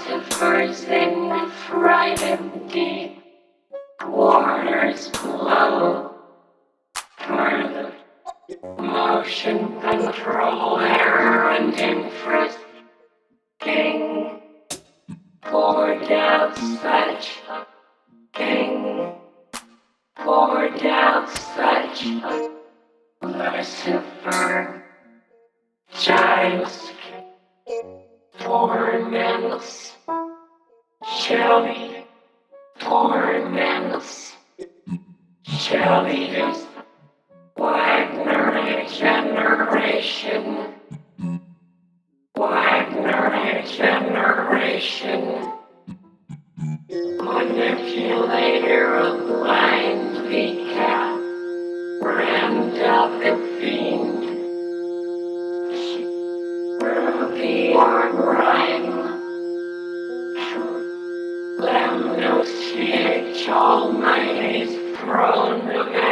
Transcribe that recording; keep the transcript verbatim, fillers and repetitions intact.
philosophers in the frightened deep waters below. For the motion control error and interest king poured out such a king poured out such a Lucifer Giles torments Shelly torments Shelly is Wagner generation Wagner generation manipulator of blindly cat brand of the fiend Ruby on rhyme Lemnos Almighty's throne of